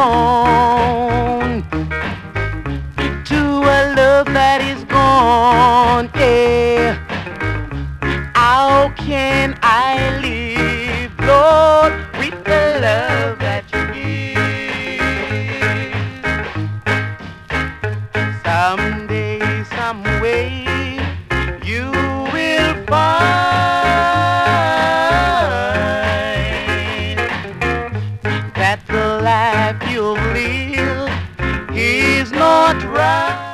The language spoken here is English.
on to a love that is gone. Yeah. How can I live, Lord, with the love that you give? Someday, some way, you will find that the life you live is not right.